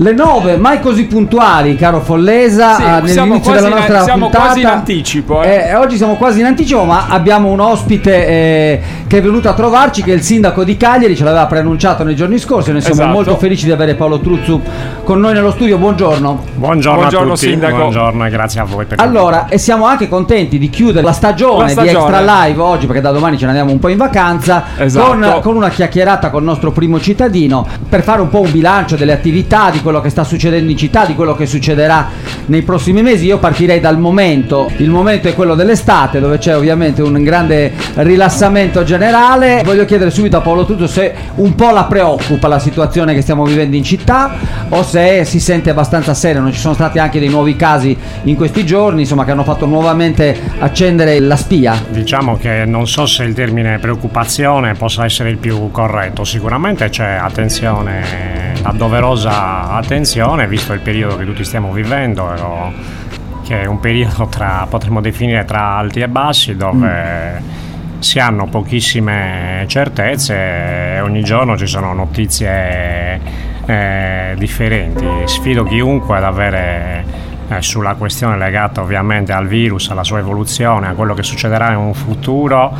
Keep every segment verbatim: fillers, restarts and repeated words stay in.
Le nove, mai così puntuali, caro Follesa, sì, uh, nell'inizio della nostra in, siamo puntata. quasi in anticipo. Eh. Eh, oggi siamo quasi in anticipo, ma abbiamo un ospite eh, che è venuto a trovarci, che è il sindaco di Cagliari, ce l'aveva preannunciato nei giorni scorsi. Noi siamo esatto. molto felici di avere Paolo Truzzu con noi nello studio. Buongiorno. Buongiorno, Buongiorno a tutti. sindaco. Buongiorno e grazie a voi per Allora, e siamo anche contenti di chiudere la stagione, la stagione di Extra Live oggi, perché da domani ce ne andiamo un po' in vacanza, esatto. con, con una chiacchierata con il nostro primo cittadino, per fare un po' un bilancio delle attività, di quello che sta succedendo in città, di quello che succederà nei prossimi mesi. Io partirei dal momento, il momento è quello dell'estate, dove c'è ovviamente un grande rilassamento generale. Voglio chiedere subito a Paolo Truzzu se un po' la preoccupa la situazione che stiamo vivendo in città, o se si sente abbastanza sereno. Ci sono stati anche dei nuovi casi in questi giorni, insomma, che hanno fatto nuovamente accendere la spia. Diciamo che non so se il termine preoccupazione possa essere il più corretto. Sicuramente c'è attenzione, la doverosa attenzione, visto il periodo che tutti stiamo vivendo, che è un periodo tra, potremmo definire tra alti e bassi, dove mm. si hanno pochissime certezze e ogni giorno ci sono notizie eh, differenti. Sfido chiunque ad avere eh, sulla questione legata ovviamente al virus, alla sua evoluzione, a quello che succederà in un futuro,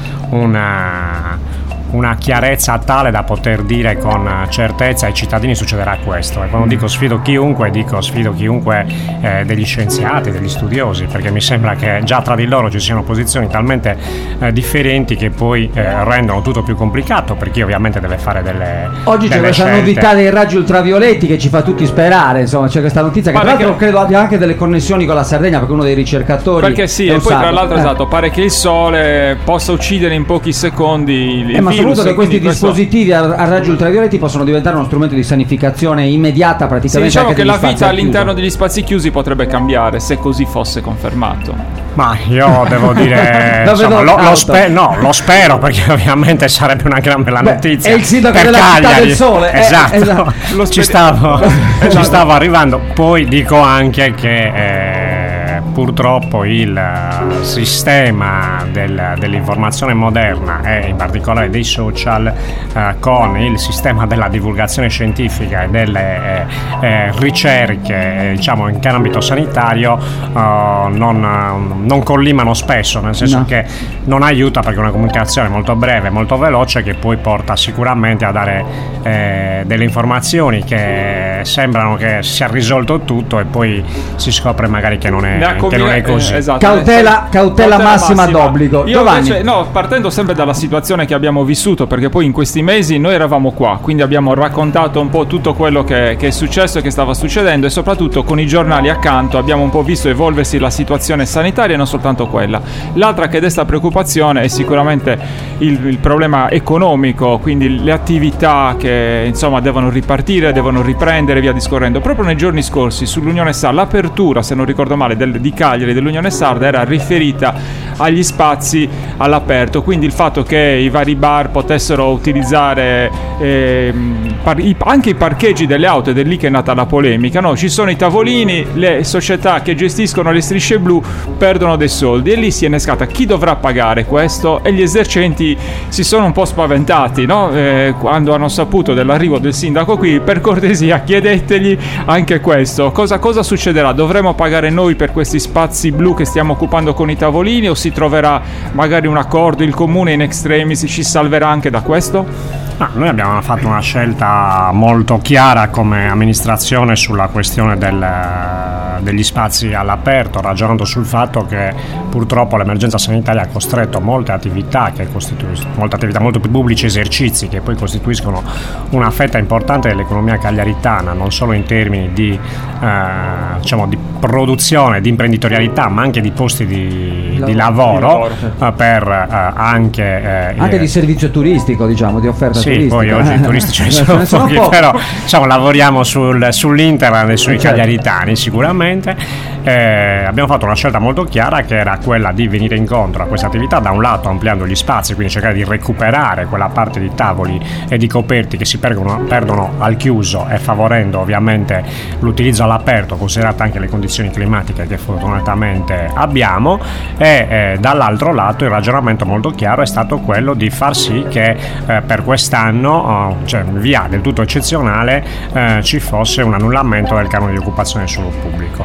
una una chiarezza tale da poter dire con certezza ai cittadini succederà questo. E quando dico sfido chiunque, dico sfido chiunque eh, degli scienziati, degli studiosi, perché mi sembra che già tra di loro ci siano posizioni talmente eh, differenti che poi eh, rendono tutto più complicato, per chi ovviamente deve fare delle oggi delle c'è questa scelte. novità dei raggi ultravioletti che ci fa tutti sperare, insomma, c'è questa notizia che Pare tra l'altro che... credo abbia anche delle connessioni con la Sardegna, perché uno dei ricercatori, perché sì, e poi sardo. tra l'altro eh. esatto, pare che il sole possa uccidere in pochi secondi il eh, ma soprattutto che questi questo... dispositivi a, a raggi ultravioletti possono diventare uno strumento di sanificazione immediata praticamente. Sì, diciamo anche che la vita all'interno chiuso. degli spazi chiusi potrebbe cambiare se così fosse confermato. Ma io devo dire insomma, lo, lo, spe- no, lo spero, perché ovviamente sarebbe una gran bella notizia. Beh, è il sindaco per della Cagliari. città del sole. Esatto, eh, esatto. Lo ci, speri- stavo, esatto. ci stavo arrivando. Poi dico anche che eh, purtroppo il sistema del, dell'informazione moderna e in particolare dei social eh, con il sistema della divulgazione scientifica e delle eh, eh, ricerche eh, diciamo in ambito sanitario eh, non, non collimano spesso, nel senso no. che non aiuta, perché è una comunicazione molto breve, molto veloce, che poi porta sicuramente a dare eh, delle informazioni che sembrano che sia risolto tutto e poi si scopre magari che non è, che non è così. Eh, esatto. Cautela, cautela, cautela massima, massima d'obbligo. Io invece, no, partendo sempre dalla situazione che abbiamo vissuto, perché poi in questi mesi noi eravamo qua, quindi abbiamo raccontato un po' tutto quello che, che è successo e che stava succedendo, e soprattutto con i giornali accanto abbiamo un po' visto evolversi la situazione sanitaria e non soltanto quella. L'altra che desta preoccupazione è sicuramente il, il problema economico, quindi le attività che insomma devono ripartire, devono riprendere, via discorrendo. Proprio nei giorni scorsi sull'Unione Sarda l'apertura, se non ricordo male, del, di Cagliari dell'Unione Sarda era riferita agli spazi all'aperto, quindi il fatto che i vari bar potessero utilizzare eh, par- i, anche i parcheggi delle auto, ed è lì che è nata la polemica. No, ci sono i tavolini, le società che gestiscono le strisce blu perdono dei soldi, e lì si è innescata chi dovrà pagare questo, e gli esercenti si sono un po' spaventati, no? eh, quando hanno saputo dell'arrivo del sindaco qui. Per cortesia chiedetegli anche questo, cosa, cosa succederà? Dovremo pagare noi per questi spazi blu che stiamo occupando con i tavolini, o si troverà magari un accordo, il comune in extremis ci salverà anche da questo? Ah, noi abbiamo fatto una scelta molto chiara come amministrazione sulla questione del, degli spazi all'aperto, ragionando sul fatto che purtroppo l'emergenza sanitaria ha costretto molte attività che costituiscono molte attività molto più pubblici, esercizi che poi costituiscono una fetta importante dell'economia cagliaritana, non solo in termini di, eh, diciamo, di produzione, di imprenditorialità, ma anche di posti di, di lavoro, di lavoro eh, per eh, anche eh, anche di servizio turistico, diciamo, di offerta sì, turistica. poi oggi i turistici ce ne sono pochi, però diciamo, lavoriamo sul, sull'internet e sui certo. cagliaritani sicuramente. sicuramente. Eh, abbiamo fatto una scelta molto chiara, che era quella di venire incontro a questa attività, da un lato ampliando gli spazi, quindi cercare di recuperare quella parte di tavoli e di coperti che si perdono, perdono al chiuso, e favorendo ovviamente l'utilizzo all'aperto, considerate anche le condizioni climatiche che fortunatamente abbiamo. E eh, dall'altro lato il ragionamento molto chiaro è stato quello di far sì che eh, per quest'anno, oh, cioè in via del tutto eccezionale, eh, ci fosse un annullamento del canone di occupazione del suolo pubblico.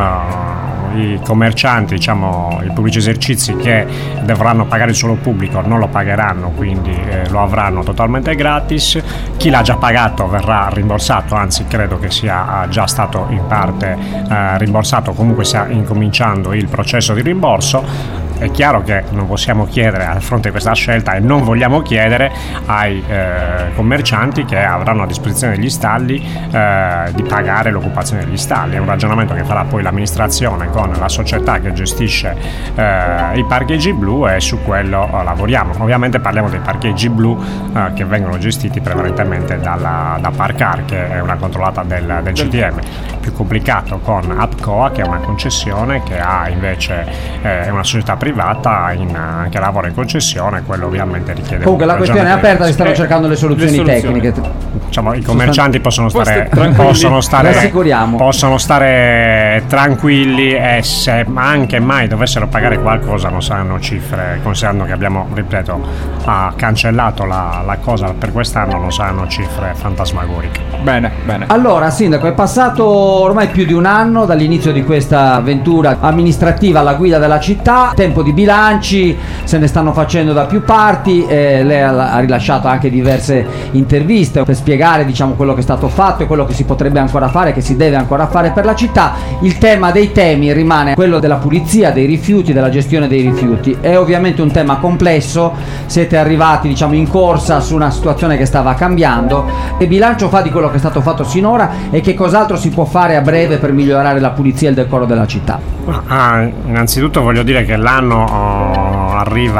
Uh, i commercianti, diciamo i pubblici esercizi che dovranno pagare il suolo pubblico non lo pagheranno, quindi eh, lo avranno totalmente gratis. Chi l'ha già pagato verrà rimborsato, anzi credo che sia già stato in parte eh, rimborsato, comunque sta incominciando il processo di rimborso. È chiaro che non possiamo chiedere, a fronte di questa scelta, e non vogliamo chiedere ai eh, commercianti che avranno a disposizione degli stalli eh, di pagare l'occupazione degli stalli. È un ragionamento che farà poi l'amministrazione con la società che gestisce eh, i parcheggi blu, e su quello eh, lavoriamo. Ovviamente parliamo dei parcheggi blu eh, che vengono gestiti prevalentemente dalla, da Parcar, che è una controllata del, del C T M. Più complicato con Apcoa, che è una concessione che ha invece eh, è una società privata in, che lavora in concessione. Quello ovviamente richiede. Comunque la questione è aperta, si stanno cercando le soluzioni, le soluzioni. tecniche. Diciamo, i commercianti possono stare possono stare possono stare tranquilli, e se anche mai dovessero pagare qualcosa non saranno cifre, considerando che abbiamo, ripeto, ha cancellato la, la cosa per quest'anno, non saranno cifre fantasmagoriche. Bene, bene. Allora, sindaco, è passato ormai più di un anno dall'inizio di questa avventura amministrativa alla guida della città. Tempo di bilanci, se ne stanno facendo da più parti, eh, lei ha rilasciato anche diverse interviste per spiegare, diciamo, quello che è stato fatto e quello che si potrebbe ancora fare, che si deve ancora fare per la città. Il tema dei temi rimane quello della pulizia dei rifiuti, della gestione dei rifiuti. È ovviamente un tema complesso, siete arrivati, diciamo, in corsa su una situazione che stava cambiando. Che bilancio fa di quello che è stato fatto sinora, e che cos'altro si può fare a breve per migliorare la pulizia e il decoro della città? Ah, innanzitutto voglio dire che l'anno oh,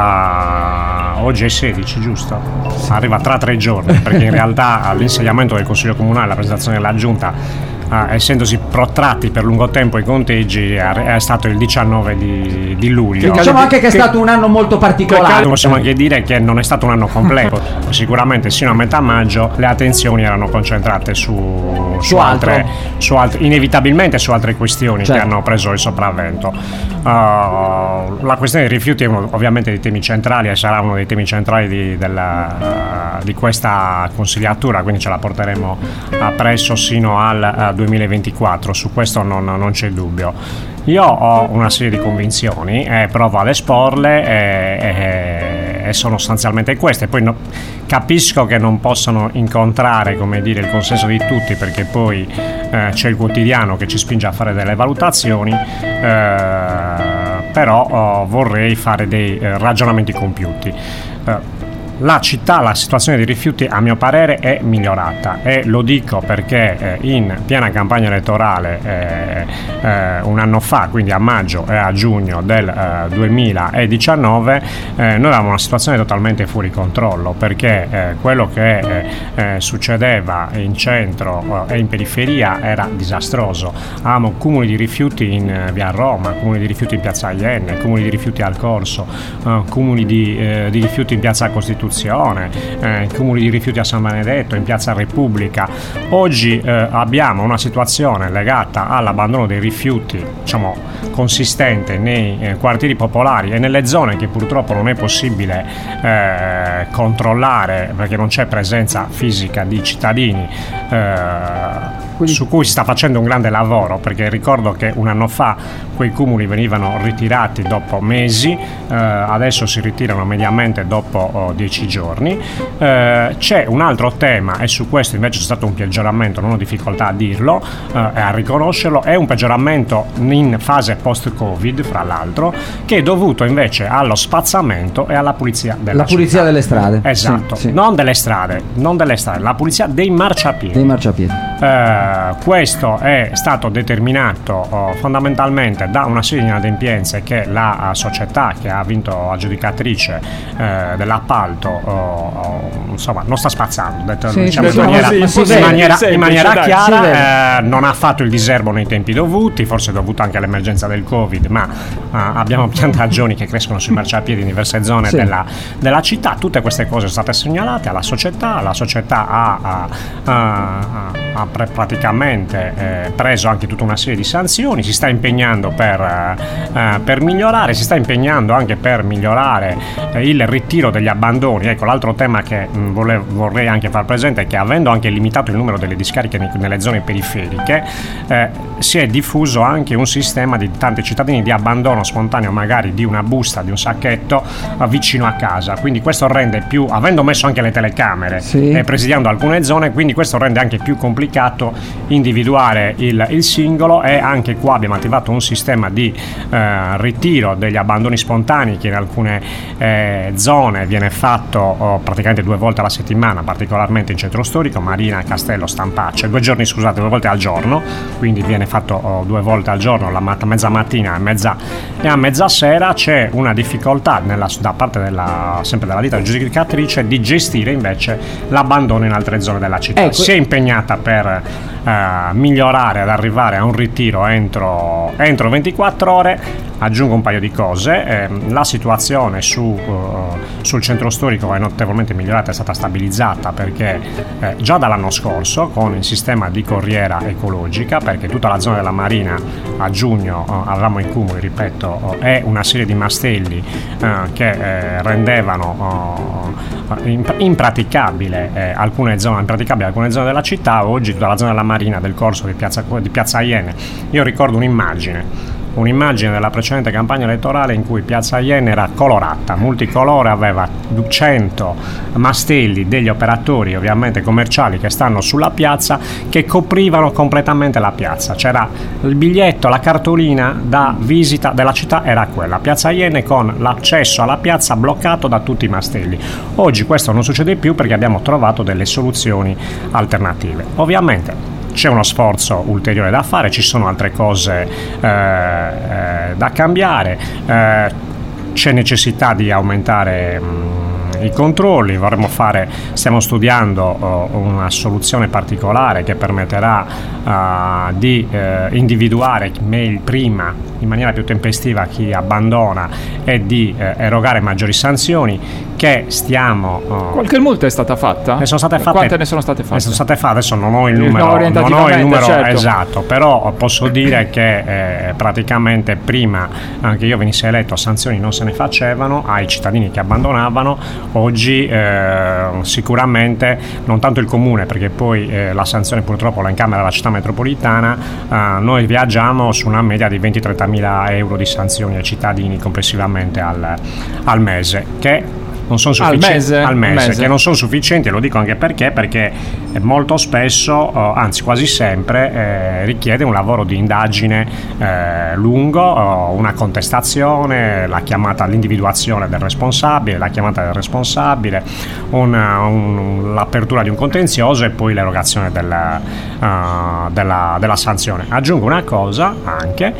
arriva, oggi è sedici, giusto? Arriva tra tre giorni, perché in realtà all'insediamento del Consiglio Comunale, la presentazione della Giunta, Uh, essendosi protratti per lungo tempo i conteggi, è, è stato il diciannove di, di luglio. Diciamo anche che è stato un anno molto particolare. Possiamo anche dire che non è stato un anno completo. Sicuramente sino a metà maggio le attenzioni erano concentrate su, su, su altre, su altre, inevitabilmente su altre questioni, certo, che hanno preso il sopravvento. Uh, la questione dei rifiuti è uno, ovviamente, dei temi centrali, e sarà uno dei temi centrali di, della, uh, di questa consigliatura, quindi ce la porteremo appresso sino al uh, duemilaventiquattro, su questo non, non c'è dubbio. Io ho una serie di convinzioni e provo ad esporle, e, e, e sono sostanzialmente queste. Poi no, capisco che non possono incontrare, come dire, il consenso di tutti, perché poi eh, c'è il quotidiano che ci spinge a fare delle valutazioni, eh, però oh, vorrei fare dei eh, ragionamenti compiuti. Eh, La città, la situazione dei rifiuti, a mio parere, è migliorata, e lo dico perché eh, in piena campagna elettorale eh, eh, un anno fa, quindi a maggio e a giugno del eh, duemiladiciannove, eh, noi avevamo una situazione totalmente fuori controllo, perché eh, quello che eh, eh, succedeva in centro eh, e in periferia era disastroso. Avevamo cumuli di rifiuti in eh, via Roma, cumuli di rifiuti in piazza Ienne, cumuli di rifiuti al Corso, eh, cumuli di, eh, di rifiuti in piazza Costituzione, Eh, cumuli di rifiuti a San Benedetto, in piazza Repubblica. Oggi eh, abbiamo una situazione legata all'abbandono dei rifiuti, diciamo, consistente nei eh, quartieri popolari e nelle zone che purtroppo non è possibile eh, controllare, perché non c'è presenza fisica di cittadini, eh, Quindi... su cui si sta facendo un grande lavoro, perché ricordo che un anno fa quei cumuli venivano ritirati dopo mesi, eh, adesso si ritirano mediamente dopo oh, dieci giorni. Eh, c'è un altro tema, e su questo invece c'è stato un peggioramento, non ho difficoltà a dirlo eh, e a riconoscerlo. È un peggioramento in fase post-Covid, fra l'altro, che è dovuto invece allo spazzamento e alla pulizia della la pulizia città. delle strade. Esatto, sì, sì. non delle strade, non delle strade, la pulizia dei marciapiedi. Dei marciapiedi. Eh, questo è stato determinato oh, fondamentalmente da una serie di inadempienze che la uh, società che ha vinto aggiudicatrice eh, dell'appalto oh, oh, insomma non sta spazzando, detto, sì, diciamo, detto in maniera, così, in maniera, semplice, in maniera dai, chiara, eh, non ha fatto il diserbo nei tempi dovuti, forse dovuto anche all'emergenza del Covid, ma uh, abbiamo piantagioni che crescono sui marciapiedi in diverse zone sì. della, della città. Tutte queste cose sono state segnalate alla società, la società ha, ha, ha, ha pre- praticamente eh, preso anche tutta una serie di sanzioni, si sta impegnando per, eh, per migliorare, si sta impegnando anche per migliorare eh, il ritiro degli abbandoni. Ecco, l'altro tema che mh, vole, vorrei anche far presente è che, avendo anche limitato il numero delle discariche nei, nelle zone periferiche, eh, si è diffuso anche un sistema di tanti cittadini di abbandono spontaneo, magari di una busta, di un sacchetto eh, vicino a casa. Quindi questo rende più, avendo messo anche le telecamere sì. e presidiando alcune zone, quindi questo rende anche più complicato individuare il, il singolo. E anche qua abbiamo attivato un sistema di eh, ritiro degli abbandoni spontanei che in alcune eh, zone viene fatto oh, praticamente due volte alla settimana, particolarmente in centro storico, Marina, Castello, Stampacce, due giorni scusate, due volte al giorno, quindi viene fatto oh, due volte al giorno, la mat- mezza mattina e mezza, e a mezza sera. C'è una difficoltà nella, da parte della, sempre della ditta aggiudicatrice di gestire invece l'abbandono in altre zone della città. Ecco. Si è impegnata per eh, migliorare, ad arrivare a un ritiro entro, entro ventiquattro ore. Aggiungo un paio di cose, eh, la situazione su, uh, sul centro storico è notevolmente migliorata, è stata stabilizzata, perché eh, già dall'anno scorso con il sistema di corriera ecologica, perché tutta la zona della Marina a giugno uh, avevamo i cumuli, ripeto, uh, e una serie di mastelli uh, che eh, rendevano uh, impraticabile eh, alcune zone, impraticabili alcune zone della città. Oggi tutta la zona della Marina, del corso di piazza, di piazza Iene, io ricordo un'immagine un'immagine della precedente campagna elettorale in cui piazza Iene era colorata, multicolore, aveva cento mastelli degli operatori ovviamente commerciali che stanno sulla piazza, che coprivano completamente la piazza. C'era il biglietto, la cartolina da visita della città era quella, piazza Iene, con l'accesso alla piazza bloccato da tutti i mastelli. Oggi questo non succede più perché abbiamo trovato delle soluzioni alternative. Ovviamente c'è uno sforzo ulteriore da fare, ci sono altre cose eh, eh, da cambiare, eh, c'è necessità di aumentare mh, i controlli. Vorremmo fare, stiamo studiando oh, una soluzione particolare che permetterà uh, di uh, individuare mail prima, in maniera più tempestiva, chi abbandona e di uh, erogare maggiori sanzioni, che stiamo uh, qualche multa è stata fatta? Ne sono state fatte. Quante ne sono state fatte? Ne sono state fatte, adesso non ho il numero, no, non ho il numero certo. esatto, però posso dire che eh, praticamente prima anche io venissi eletto sanzioni non se ne facevano ai cittadini che abbandonavano. Oggi eh, sicuramente non tanto il comune, perché poi eh, la sanzione purtroppo la incamera la città metropolitana, eh, noi viaggiamo su una media di venti trenta mila euro di sanzioni ai cittadini complessivamente al, al mese, che non sono sufficienti al mese, al mese, mese. che non sono sufficienti. Lo dico anche perché perché molto spesso, anzi quasi sempre, eh, richiede un lavoro di indagine eh, lungo, una contestazione, la chiamata all'individuazione del responsabile, la chiamata del responsabile, una, un, l'apertura di un contenzioso e poi l'erogazione della, uh, della, della sanzione. Aggiungo una cosa anche,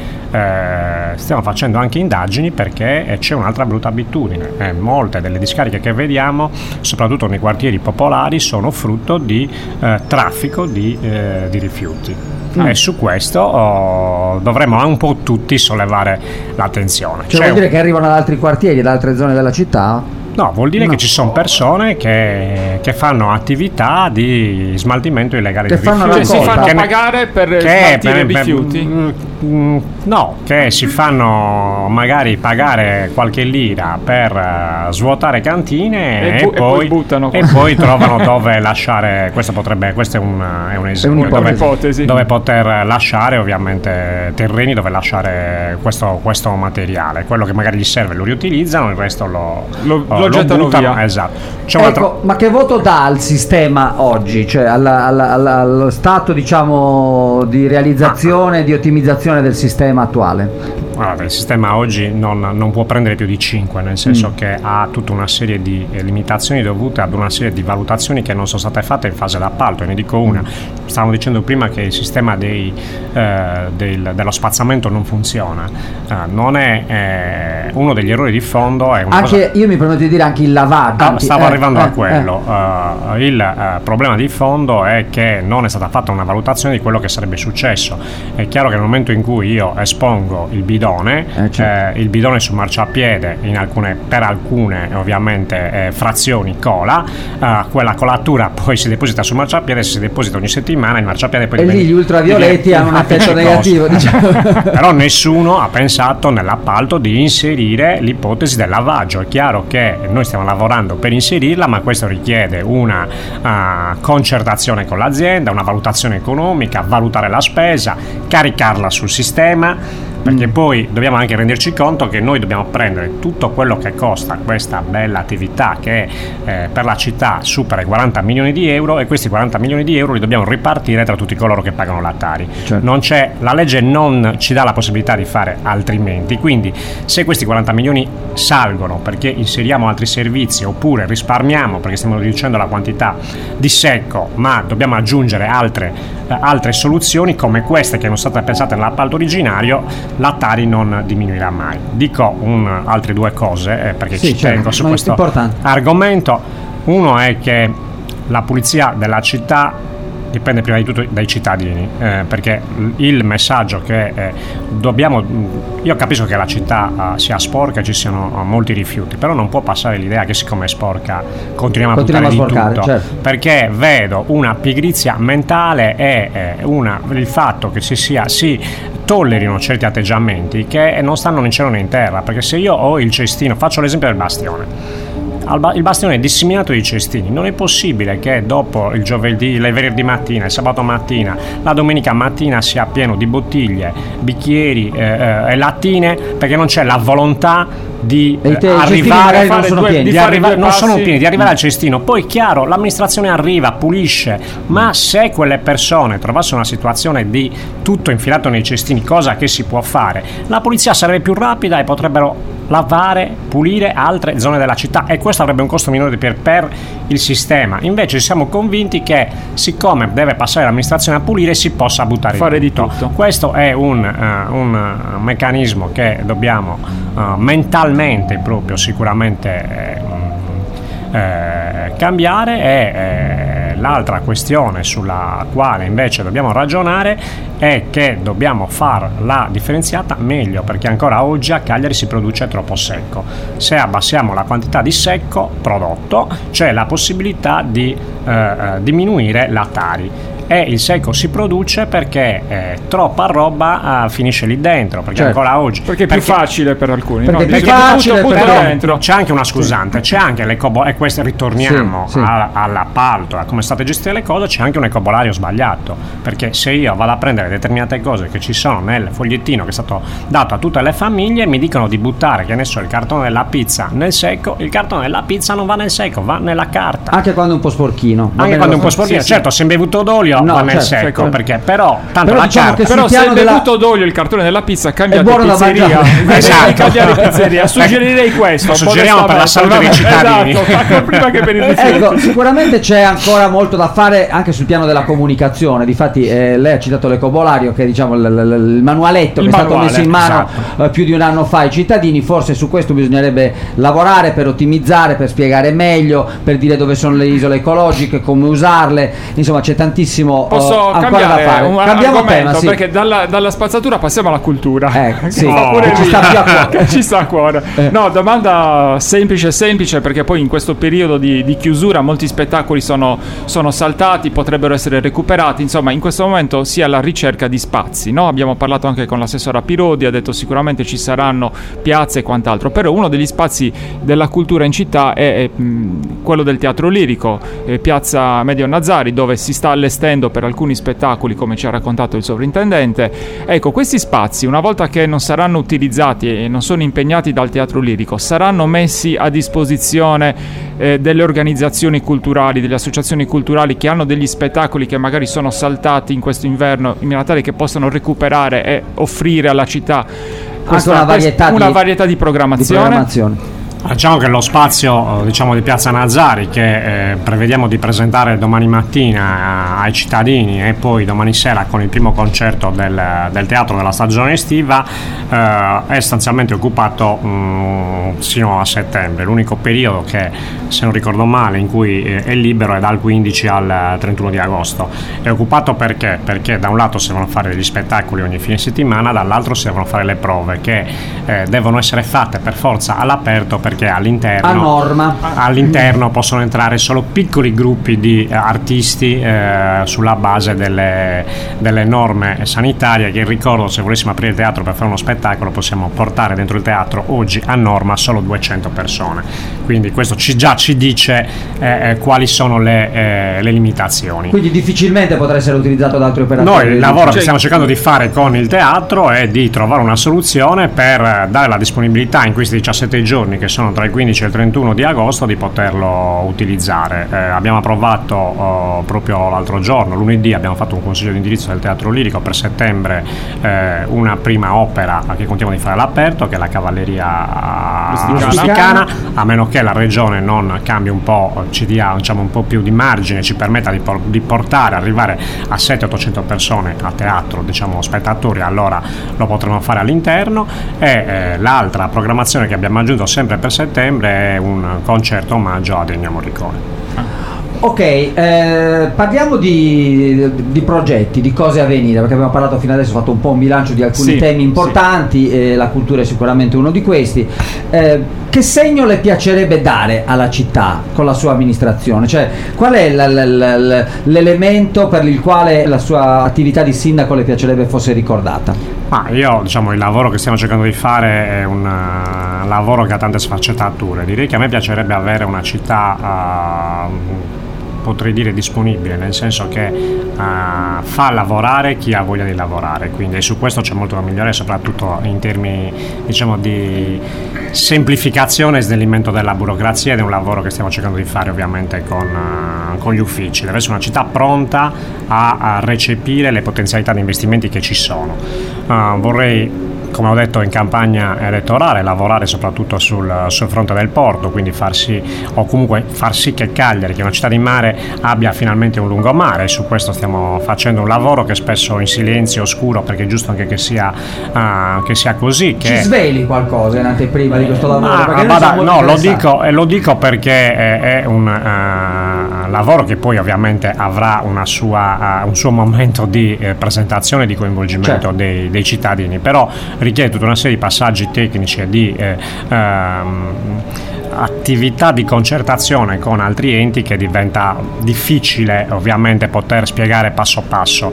eh, stiamo facendo anche indagini perché c'è un'altra brutta abitudine, eh, molte delle discariche che vediamo, soprattutto nei quartieri popolari, sono frutto di eh, traffico di, eh, di rifiuti. Mm. E su questo oh, dovremmo un po' tutti sollevare l'attenzione. Cioè, vuol dire un... che arrivano da altri quartieri, da altre zone della città? No, vuol dire no. che ci sono persone che, che fanno attività di smaltimento illegale che di fanno rifiuti. Cioè, si fanno che pagare per che smaltire per, rifiuti? Per, mm, no, che si fanno magari pagare qualche lira per uh, svuotare cantine e, e, bu- poi, e poi buttano e poi trovano dove lasciare. Questo potrebbe, questo è un, è un esempio, è dove, un'ipotesi. dove poter lasciare ovviamente terreni dove lasciare questo, questo materiale. Quello che magari gli serve lo riutilizzano, il resto lo, lo, lo, lo gettano buttano, via. Esatto. C'è ecco, altro... ma che voto dà al sistema oggi, cioè alla, alla, alla, allo stato, diciamo, di realizzazione, ah. di ottimizzazione situazione del sistema attuale? Guarda, il sistema oggi non, non può prendere più di cinque, nel senso mm. che ha tutta una serie di eh, limitazioni dovute ad una serie di valutazioni che non sono state fatte in fase d'appalto. E ne dico una: stavamo dicendo prima che il sistema dei, eh, del, dello spazzamento non funziona. Eh, non è eh, uno degli errori di fondo. È una anche cosa... io mi permetto di dire anche il lavaggio. Ah, stavo eh, arrivando eh, a quello. Eh. Uh, il uh, problema di fondo è che non è stata fatta una valutazione di quello che sarebbe successo. È chiaro che nel momento in cui io espongo il bidone, eh, certo. eh, il bidone sul marciapiede in alcune, per alcune ovviamente eh, frazioni cola, uh, quella colatura poi si deposita sul marciapiede, si deposita ogni settimana, il marciapiede poi e diventa, lì gli ultravioletti hanno un effetto negativo, diciamo. Però nessuno ha pensato nell'appalto di inserire l'ipotesi del lavaggio. È chiaro che noi stiamo lavorando per inserirla, ma questo richiede una uh, concertazione con l'azienda, una valutazione economica, valutare la spesa, caricarla sul sistema, perché mm. poi dobbiamo anche renderci conto che noi dobbiamo prendere tutto quello che costa questa bella attività che eh, per la città supera i quaranta milioni di euro, e questi quaranta milioni di euro li dobbiamo ripartire tra tutti coloro che pagano la Tari. Certo. Non c'è, la legge non ci dà la possibilità di fare altrimenti, quindi se questi quaranta milioni salgono perché inseriamo altri servizi oppure risparmiamo perché stiamo riducendo la quantità di secco, ma dobbiamo aggiungere altre, eh, altre soluzioni come queste che erano state pensate nell'appalto originario, la Tari non diminuirà mai. Dico un, altre due cose eh, perché sì, ci certo, tengo su questo argomento. Uno è che la pulizia della città dipende prima di tutto dai cittadini, eh, perché il messaggio che eh, dobbiamo, io capisco che la città eh, sia sporca e ci siano eh, molti rifiuti, però non può passare l'idea che siccome è sporca continuiamo, continuiamo a buttare a di tutto, certo. Perché vedo una pigrizia mentale e eh, una, il fatto che si sia si tollerino certi atteggiamenti che non stanno né in cielo né in terra, perché se io ho il cestino, faccio l'esempio del bastione, il bastione è disseminato di cestini, non è possibile che dopo il giovedì, il venerdì mattina, il sabato mattina, la domenica mattina sia pieno di bottiglie, bicchieri eh, eh, e lattine, perché non c'è la volontà di eh, arrivare non sono due, pieni, di arriva, non sono pieni di arrivare al cestino. Poi chiaro, l'amministrazione arriva, pulisce, ma se quelle persone trovassero una situazione di tutto infilato nei cestini, cosa che si può fare, la polizia sarebbe più rapida e potrebbero lavare, pulire altre zone della città, e questo avrebbe un costo minore per, per il sistema. Invece siamo convinti che siccome deve passare l'amministrazione a pulire si possa buttare fare tutto. di tutto. Questo è un, uh, un uh, meccanismo che dobbiamo uh, mentalmente proprio sicuramente eh, eh, cambiare. E eh, l'altra questione sulla quale invece dobbiamo ragionare è che dobbiamo far la differenziata meglio, perché ancora oggi a Cagliari si produce troppo secco. Se abbassiamo la quantità di secco prodotto c'è la possibilità di eh, diminuire la Tari, e il secco si produce perché eh, troppa roba uh, finisce lì dentro, perché certo. ancora oggi perché è più perché, facile per alcuni, perché no? è più facile, tutto, però, dentro. C'è anche una scusante, c'è anche l'ecobo- e questo ritorniamo sì, sì. A, all'appalto, a come state gestite le cose. C'è anche un ecobolario sbagliato, perché se io vado a prendere determinate cose che ci sono nel fogliettino che è stato dato a tutte le famiglie, mi dicono di buttare, che ne so, il cartone della pizza nel secco, il cartone della pizza non va nel secco, va nella carta, anche quando è un po' sporchino, anche quando è un po' sporchino, sì, certo, sì. Se è bevuto d'olio no, va nel certo, secco, perché però tanto però la diciamo carta, però se è della... bevuto d'olio il cartone della pizza, cambiate pizzeria. Esatto. Cambiare pizzeria, suggerirei questo. Lo suggeriamo per la salute dei cittadini. Esatto, prima che per il ecco, sicuramente c'è ancora molto da fare anche sul piano della comunicazione. Difatti eh, lei ha citato l'ecobolario, che è diciamo l- l- il manualetto il che manuale, è stato messo in mano esatto. eh, più di un anno fa ai cittadini. Forse su questo bisognerebbe lavorare per ottimizzare, per spiegare meglio, per dire dove sono le isole ecologiche, come usarle, insomma c'è tantissimo Posso uh, ancora da fare. Un Cambiamo tema, sì. Perché dalla, dalla spazzatura passiamo alla cultura. Eh, sì, no, che ci sta più a cuore. Che ci sta a cuore. Eh. No, domanda semplice semplice, perché poi in questo periodo di, di chiusura molti spettacoli sono, sono saltati, potrebbero essere recuperati. Insomma, in questo momento si è alla ricerca di spazi, no? Abbiamo parlato anche con l'assessora Pirodi, ha detto sicuramente ci saranno piazze e quant'altro, però uno degli spazi della cultura in città è, è mh, quello del teatro lirico, eh, piazza Medio Nazari, dove si sta allestendo spendendo per alcuni spettacoli, come ci ha raccontato il sovrintendente. Ecco, questi spazi, una volta che non saranno utilizzati e non sono impegnati dal Teatro Lirico, saranno messi a disposizione eh, delle organizzazioni culturali, delle associazioni culturali che hanno degli spettacoli che magari sono saltati in questo inverno, in maniera tale che possano recuperare e offrire alla città questa, una varietà, una di, varietà di programmazione. Di programmazione. Diciamo che lo spazio, diciamo, di Piazza Nazari, che eh, prevediamo di presentare domani mattina ai cittadini e poi domani sera con il primo concerto del, del teatro della stagione estiva, eh, è sostanzialmente occupato mh, sino a settembre. L'unico periodo che, se non ricordo male, in cui eh, è libero è dal quindici al trentuno di agosto. È occupato perché? Perché da un lato si devono fare degli spettacoli ogni fine settimana, dall'altro si devono fare le prove che eh, devono essere fatte per forza all'aperto, perché all'interno, a norma. all'interno possono entrare solo piccoli gruppi di eh, artisti eh, sulla base delle, delle norme sanitarie, che ricordo, se volessimo aprire il teatro per fare uno spettacolo possiamo portare dentro il teatro oggi a norma solo duecento persone, quindi questo ci, già ci dice eh, quali sono le, eh, le limitazioni. Quindi difficilmente potrà essere utilizzato da altri operatori. Noi il lavoro che stiamo cercando di fare con il teatro è di trovare una soluzione per dare la disponibilità in questi diciassette giorni, che sono tra il quindici e il trentuno di agosto, di poterlo utilizzare. Eh, abbiamo approvato oh, proprio l'altro giorno, lunedì, abbiamo fatto un consiglio di indirizzo del Teatro Lirico per settembre, eh, una prima opera che contiamo di fare all'aperto, che è la Cavalleria Rusticana, a meno che la regione non cambi un po', ci dia, diciamo, un po' più di margine, ci permetta di, por- di portare, arrivare a settecento ottocento persone a teatro, diciamo spettatori, allora lo potremo fare all'interno. E eh, l'altra programmazione che abbiamo aggiunto sempre per settembre è un concerto omaggio ad Ennio Morricone. Ok, eh, parliamo di, di progetti, di cose a venire, perché abbiamo parlato fino adesso, fatto un po' un bilancio di alcuni sì, temi importanti, sì. eh, la cultura è sicuramente uno di questi. Eh, che segno le piacerebbe dare alla città con la sua amministrazione? Cioè, qual è l- l- l- l'elemento per il quale la sua attività di sindaco le piacerebbe fosse ricordata? Ma io, diciamo, il lavoro che stiamo cercando di fare è un uh, lavoro che ha tante sfaccettature. Direi che a me piacerebbe avere una città uh, potrei dire disponibile, nel senso che uh, fa lavorare chi ha voglia di lavorare, quindi su questo c'è molto da migliorare, soprattutto in termini, diciamo, di semplificazione e snellimento della burocrazia, ed è un lavoro che stiamo cercando di fare ovviamente con, uh, con gli uffici. Deve essere una città pronta a, a recepire le potenzialità di investimenti che ci sono. Uh, vorrei, come ho detto in campagna elettorale, lavorare soprattutto sul, sul fronte del porto, quindi far sì, o comunque far sì che Cagliari, che è una città di mare, abbia finalmente un lungomare. Su questo stiamo facendo un lavoro che spesso in silenzio oscuro, perché è giusto anche che sia, uh, che sia così. Che... Ci sveli qualcosa in anteprima di questo lavoro? Ah, perché vada, no, lo dico, e lo dico perché è, è un uh, lavoro che poi ovviamente avrà una sua, uh, un suo momento di uh, presentazione e di coinvolgimento, certo, dei, dei cittadini, però richiede tutta una serie di passaggi tecnici e di eh, ehm, attività di concertazione con altri enti che diventa difficile ovviamente poter spiegare passo passo,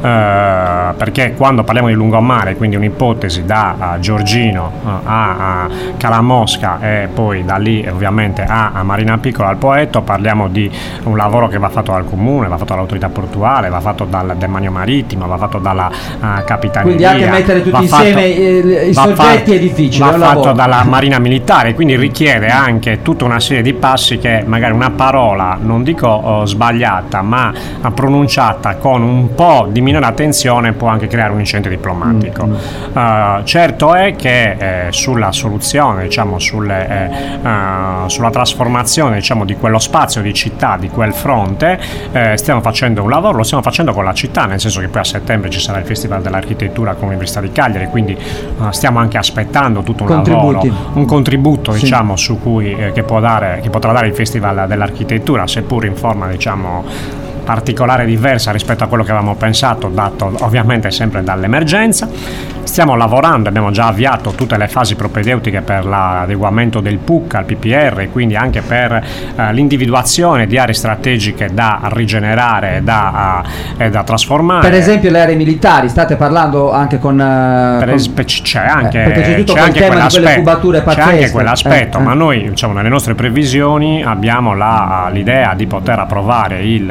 eh, perché quando parliamo di lungomare, quindi un'ipotesi da uh, Giorgino uh, a, a Calamosca e poi da lì ovviamente a, a Marina Piccola al Poetto, parliamo di un lavoro che va fatto dal comune, va fatto dall'autorità portuale, va fatto dal demanio marittimo, va fatto dalla uh, capitaneria, quindi anche mettere tutti insieme fatto, i, i soggetti fatto, è difficile, va è fatto lavoro. Dalla marina militare, quindi richiede anche anche tutta una serie di passi che magari una parola, non dico oh, sbagliata, ma pronunciata con un po' di minore attenzione può anche creare un incidente diplomatico. Mm-hmm. Uh, certo è che eh, sulla soluzione, diciamo, sulle, eh, uh, sulla trasformazione, diciamo, di quello spazio di città, di quel fronte, eh, stiamo facendo un lavoro, lo stiamo facendo con la città, nel senso che poi a settembre ci sarà il Festival dell'Architettura con l'Università di Cagliari, quindi uh, stiamo anche aspettando tutto un Contributi. lavoro, un contributo, sì, diciamo, su cui eh, che può dare, che potrà dare il Festival dell'Architettura, seppur in forma, diciamo, particolare, diversa rispetto a quello che avevamo pensato, dato ovviamente sempre dall'emergenza. Stiamo lavorando, abbiamo già avviato tutte le fasi propedeutiche per l'adeguamento del P U C al P P R, quindi anche per eh, l'individuazione di aree strategiche da rigenerare e da, uh, da trasformare. Per esempio le aree militari, state parlando anche con... Uh, per con... Es- c'è anche, eh, perché c'è tutto c'è quel anche tema di quelle cubature pazzesche. C'è anche quell'aspetto, eh, ma eh. noi, diciamo, nelle nostre previsioni abbiamo la, l'idea di poter approvare il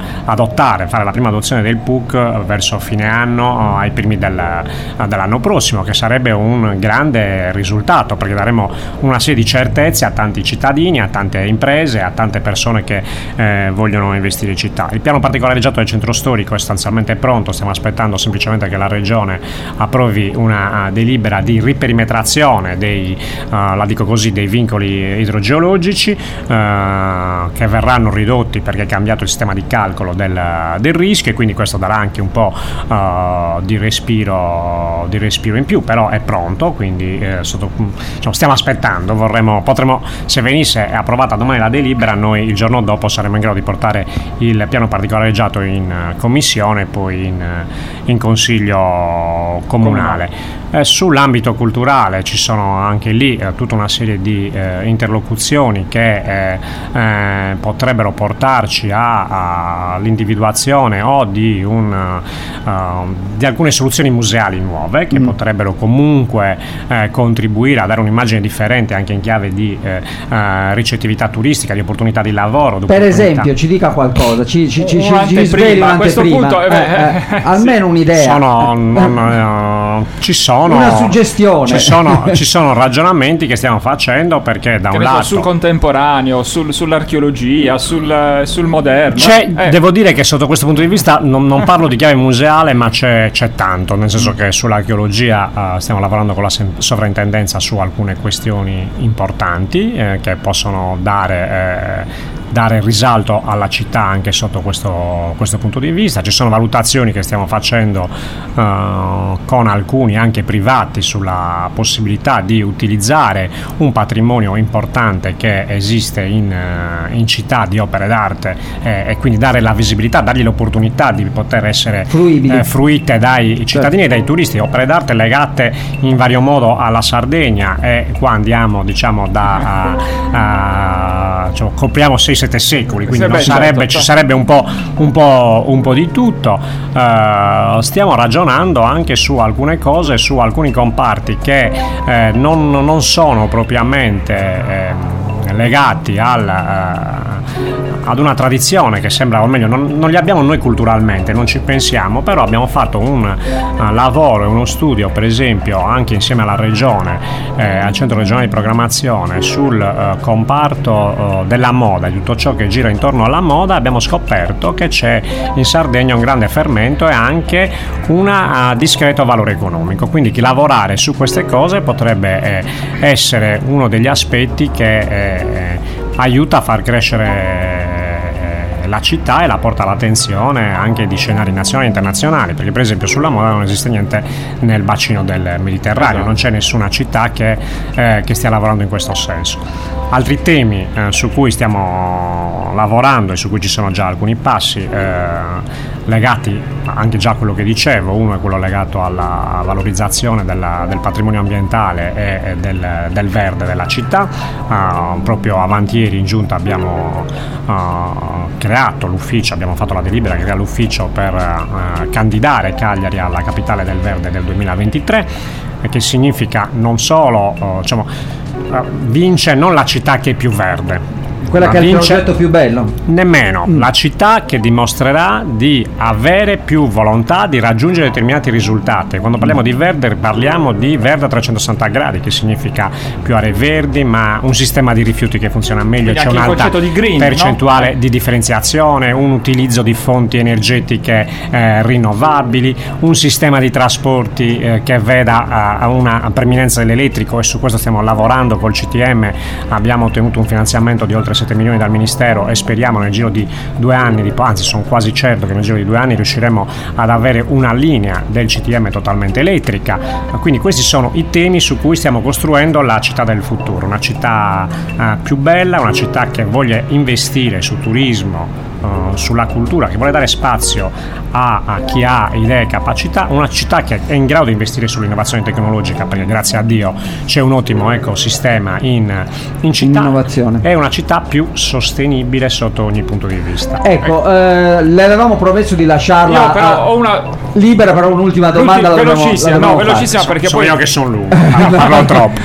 adottare, fare la prima adozione del P U C verso fine anno, ai primi del, dell'anno prossimo, che sarebbe un grande risultato, perché daremo una serie di certezze a tanti cittadini, a tante imprese, a tante persone che eh, vogliono investire in città. Il piano particolareggiato del centro storico è sostanzialmente pronto, stiamo aspettando semplicemente che la Regione approvi una uh, delibera di riperimetrazione dei, uh, la dico così, dei vincoli idrogeologici uh, che verranno ridotti perché è cambiato il sistema di calcolo del, del rischio, e quindi questo darà anche un po' uh, di respiro di respiro in più, però è pronto, quindi eh, sotto, diciamo, stiamo aspettando, vorremmo, potremmo, se venisse approvata domani la delibera, noi il giorno dopo saremo in grado di portare il piano particolareggiato in commissione e poi in, in consiglio comunale. Eh, sull'ambito culturale ci sono anche lì eh, tutta una serie di eh, interlocuzioni che eh, eh, potrebbero portarci a, a, all'individuazione o di, un, uh, di alcune soluzioni museali nuove che mm. potrebbero comunque eh, contribuire a dare un'immagine differente anche in chiave di eh, uh, ricettività turistica, di opportunità di lavoro. Per esempio, ci dica qualcosa, ci, ci, ci, ci, ci sveli a questo punto, eh, eh, eh, almeno un'idea. Sono, non, uh, ci sono una suggestione, ci sono, ci sono ragionamenti che stiamo facendo, perché da che un lato lato sul contemporaneo, sul, sull'archeologia, sul, sul moderno c'è, eh. devo dire che sotto questo punto di vista non, non parlo di chiave museale, ma c'è, c'è tanto, nel senso che sull'archeologia uh, stiamo lavorando con la sovrintendenza su alcune questioni importanti eh, che possono dare eh, dare risalto alla città anche sotto questo, questo punto di vista. Ci sono valutazioni che stiamo facendo uh, con alcuni anche privati sulla possibilità di utilizzare un patrimonio importante che esiste in, uh, in città di opere d'arte eh, e quindi dare la visibilità, dargli l'opportunità di poter essere eh, fruite dai cittadini certo. e dai turisti, opere d'arte legate in vario modo alla Sardegna, e qua andiamo diciamo da uh, uh, diciamo, copriamo sei sette secoli, quindi non sarebbe, ci sarebbe un po', un po', un po' di tutto. Uh, stiamo ragionando anche su alcune cose, su alcuni comparti che eh, non, non sono propriamente eh, legati al, uh, ad una tradizione che sembra, o meglio non, non li abbiamo noi culturalmente, non ci pensiamo, però abbiamo fatto un uh, lavoro e uno studio, per esempio anche insieme alla Regione, eh, al Centro Regionale di Programmazione, sul uh, comparto uh, della moda, di tutto ciò che gira intorno alla moda. Abbiamo scoperto che c'è in Sardegna un grande fermento e anche un uh, discreto valore economico, quindi chi lavorare su queste cose potrebbe eh, essere uno degli aspetti che eh, aiuta a far crescere la città e la porta all'attenzione anche di scenari nazionali e internazionali, perché per esempio sulla moda non esiste niente nel bacino del Mediterraneo, non c'è nessuna città che, eh, che stia lavorando in questo senso. Altri temi eh, su cui stiamo lavorando e su cui ci sono già alcuni passi eh, legati anche già a quello che dicevo, uno è quello legato alla valorizzazione della, del patrimonio ambientale e, e del, del verde della città. Uh, proprio avanti ieri in giunta abbiamo uh, creato l'ufficio, abbiamo fatto la delibera che crea l'ufficio per uh, candidare Cagliari alla capitale del verde del duemilaventitré, che significa non solo uh, diciamo, uh, vince non la città che è più verde, quella che è il progetto più bello, nemmeno mm. la città che dimostrerà di avere più volontà di raggiungere determinati risultati. Quando parliamo mm. di verde parliamo di verde a trecentosessanta gradi, che significa più aree verdi, ma un sistema di rifiuti che funziona meglio, c'è un'alta di green, percentuale no? di differenziazione, un utilizzo di fonti energetiche eh, rinnovabili, un sistema di trasporti eh, che veda eh, una preminenza dell'elettrico, e su questo stiamo lavorando col C T M. Abbiamo ottenuto un finanziamento di oltre sette milioni dal Ministero e speriamo nel giro di due anni, di, anzi sono quasi certo che nel giro di due anni riusciremo ad avere una linea del C T M totalmente elettrica. Quindi questi sono i temi su cui stiamo costruendo la città del futuro, una città uh, più bella, una città che voglia investire su turismo, Uh, sulla cultura, che vuole dare spazio a, a chi ha idee e capacità, una città che è in grado di investire sull'innovazione tecnologica, perché grazie a Dio c'è un ottimo ecosistema in, in città, innovazione. È una città più sostenibile sotto ogni punto di vista. Ecco, ecco. Eh, le avevamo promesso di lasciarla io però a... ho una libera, però un'ultima domanda la dobbiamo, velocissima, la no, fare. velocissima perché sono poi io che sono lungo, parlo troppo.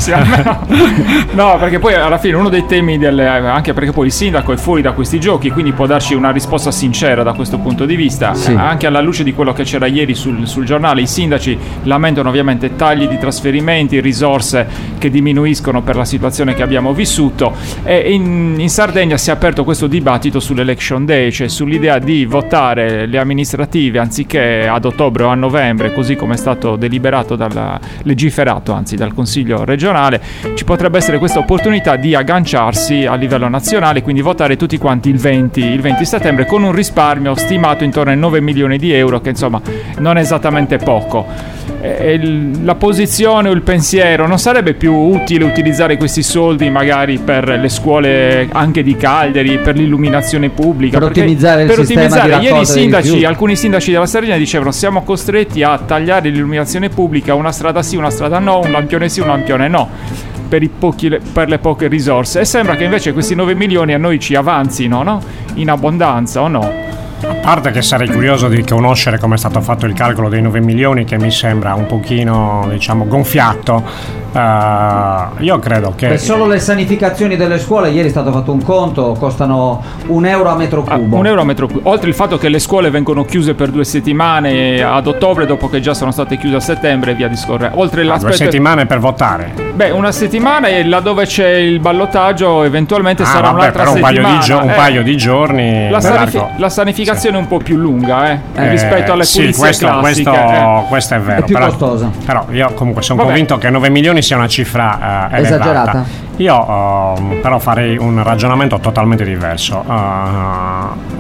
no, perché poi alla fine uno dei temi del, anche perché poi il sindaco è fuori da questi giochi, quindi può darci una risposta sincera da questo punto di vista. Sì. Anche alla luce di quello che c'era ieri sul, sul giornale, i sindaci lamentano ovviamente tagli di trasferimenti, risorse che diminuiscono per la situazione che abbiamo vissuto, e in, in Sardegna si è aperto questo dibattito sull'election day, cioè sull'idea di votare le amministrative anziché ad ottobre o a novembre, così come è stato deliberato dal legiferato, anzi dal Consiglio regionale. Ci potrebbe essere questa opportunità di agganciarsi a livello nazionale, quindi votare tutti quanti il venti, il venti settembre, con un risparmio stimato intorno ai nove milioni di euro, che insomma non è esattamente poco. E la posizione o il pensiero: non sarebbe più utile utilizzare questi soldi magari per le scuole anche di Cagliari, per l'illuminazione pubblica, per ottimizzare il per sistema ottimizzare. di Ieri i sindaci, rifiuti. alcuni sindaci della Sardegna dicevano: siamo costretti a tagliare l'illuminazione pubblica, una strada sì, una strada no, un lampione sì, un lampione no, per, i pochi, per le poche risorse. E sembra che invece questi nove milioni a noi ci avanzino, no? In abbondanza, o no? A parte che sarei curioso di conoscere come è stato fatto il calcolo dei nove milioni, che mi sembra un pochino, diciamo, gonfiato. Uh, io credo che per solo le sanificazioni delle scuole, ieri è stato fatto un conto, costano un euro a metro cubo. Ah, un euro a metro cubo. Oltre il fatto che le scuole vengono chiuse per due settimane ad ottobre, dopo che già sono state chiuse a settembre, e via discorrere. Oltre ah, l'aspetto... due settimane per votare. Beh, una settimana, e laddove c'è il ballottaggio eventualmente ah, sarà vabbè, un'altra però un settimana. Paio di gio- un eh, paio di giorni. La, sanifi- la sanificazione sì. è un po' più lunga eh, eh, rispetto alle sì, pulizie questo, classiche. Questo, eh. questo è vero. È più però, costosa. Però io comunque sono Vabbè. convinto che nove milioni sia una cifra uh, esagerata. Io uh, però farei un ragionamento totalmente diverso. Uh,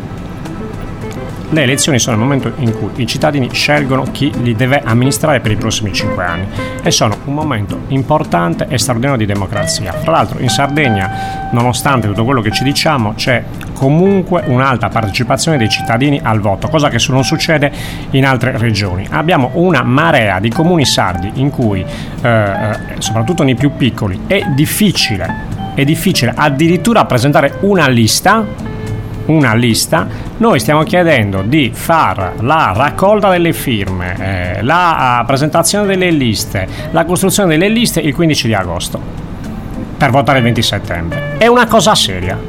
Le elezioni sono il momento in cui i cittadini scelgono chi li deve amministrare per i prossimi cinque anni, e sono un momento importante e straordinario di democrazia. Fra l'altro in Sardegna, nonostante tutto quello che ci diciamo, c'è comunque un'alta partecipazione dei cittadini al voto, cosa che non succede in altre regioni. Abbiamo una marea di comuni sardi in cui, eh, soprattutto nei più piccoli, è difficile, è difficile addirittura presentare una lista una lista. Noi stiamo chiedendo di far la raccolta delle firme, eh, la presentazione delle liste, la costruzione delle liste il quindici di agosto per votare il venti settembre. È una cosa seria.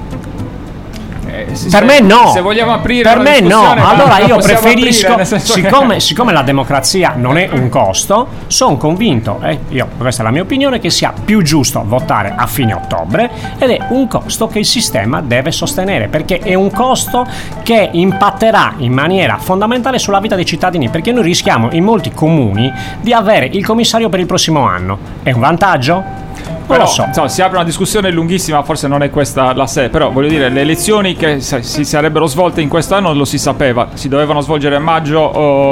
Eh, per se, me no. Se vogliamo aprire per me no. Allora io preferisco, aprire, siccome, che... siccome la democrazia non è un costo, sono convinto, eh, io, questa è la mia opinione, che sia più giusto votare a fine ottobre, ed è un costo che il sistema deve sostenere, perché è un costo che impatterà in maniera fondamentale sulla vita dei cittadini, perché noi rischiamo in molti comuni di avere il commissario per il prossimo anno. È un vantaggio? Però, lo so. insomma, si apre una discussione lunghissima, forse non è questa la sede, però voglio dire, le elezioni che si sarebbero svolte in quest'anno lo si sapeva, si dovevano svolgere a maggio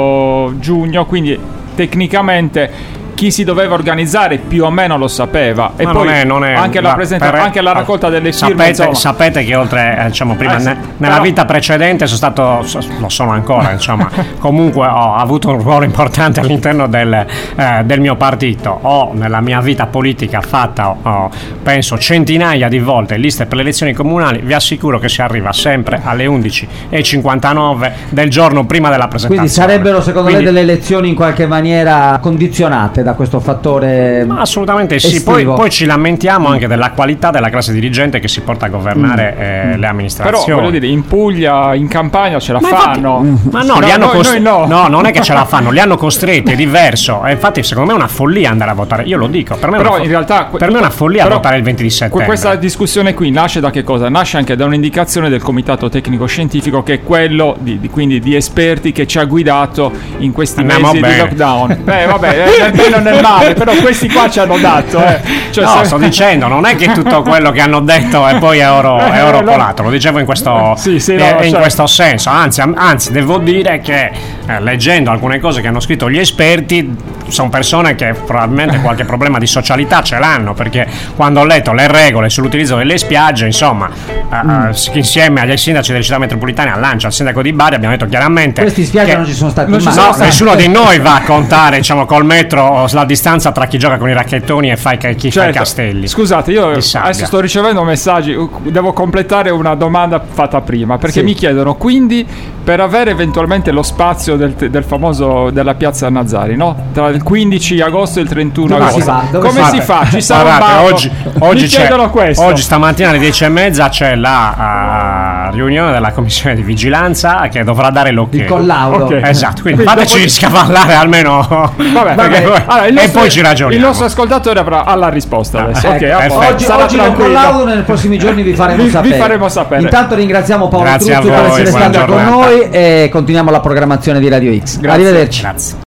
o giugno, quindi tecnicamente chi si doveva organizzare più o meno lo sapeva. E ma poi non è, non è, anche, la presenta- per, anche la raccolta delle firme, sapete, sapete che oltre, eh, diciamo, prima eh, sì, ne, nella però... vita precedente sono stato, so, lo sono ancora, insomma, comunque ho avuto un ruolo importante all'interno del, eh, del mio partito. Ho nella mia vita politica fatta, oh, penso, centinaia di volte liste per le elezioni comunali. Vi assicuro che si arriva sempre alle undici e cinquantanove del giorno prima della presentazione. Quindi sarebbero, secondo Quindi, lei, delle elezioni in qualche maniera condizionate da questo fattore? Ma assolutamente sì. Poi, poi ci lamentiamo anche della qualità della classe dirigente che si porta a governare mm. eh, le amministrazioni. Però voglio dire, in Puglia, in Campania ce la ma fanno. Infatti, ma no, no, li hanno noi, costretti. No. no, non è che ce la fanno, li hanno costretti, è diverso. E infatti, secondo me è una follia andare a votare. Io lo dico, per me, però è, una fo- in realtà, per me è una follia però, votare il venti di settembre. Questa discussione qui nasce da che cosa? Nasce anche da un'indicazione del Comitato Tecnico Scientifico, che è quello di, di, quindi di esperti che ci ha guidato in questi Andiamo mesi bene. di lockdown. Beh, vabbè, è nel bene o nel male, però questi qua ci hanno dato. Eh. Cioè, no, se... sto dicendo, non è che tutto quello che hanno detto e poi è oro, è oro colato, lo dicevo in questo, sì, sì, no, eh, in cioè... questo senso. Anzi, anzi, devo dire che eh, leggendo alcune cose che hanno scritto gli esperti, sono persone che probabilmente qualche problema di socialità ce l'hanno, perché quando ho letto le regole sull'utilizzo delle spiagge, insomma, mm. eh, insieme agli sindaci delle città metropolitane, a Lancia, al sindaco di Bari, abbiamo detto chiaramente questi spiagge che non ci sono stati non mai. No, nessuno di noi va a contare, diciamo, col metro la distanza tra chi gioca con i racchettoni e fa i, chi certo. fa i castelli. Scusate, io adesso sto ricevendo messaggi, devo completare una domanda fatta prima, perché sì. mi chiedono, quindi per avere eventualmente lo spazio del, del famoso della piazza Nazari, no? Tra il quindici agosto e il trentuno Dove agosto, si va? Dove come si, si fa? Ci sarà Guardate, un oggi, oggi, mi chiedono questo. Oggi stamattina alle dieci e mezza c'è la uh, riunione della commissione di vigilanza che dovrà dare l'ok. Il collaudo. Okay. Esatto, quindi, quindi fateci dopo... scavallare almeno. Vabbè, Vabbè. Poi... Allora, nostro... e poi ci ragioniamo. Il nostro ascoltatore avrà alla risposta adesso. Ah, okay, ecco, oggi oggi il collaudo, nei prossimi giorni vi faremo vi, sapere. Vi faremo sapere. Intanto ringraziamo Paolo Grazie Truzzi voi, per essere stato con giornata. noi e continuiamo la programmazione di Radio X. Grazie. Arrivederci. Grazie.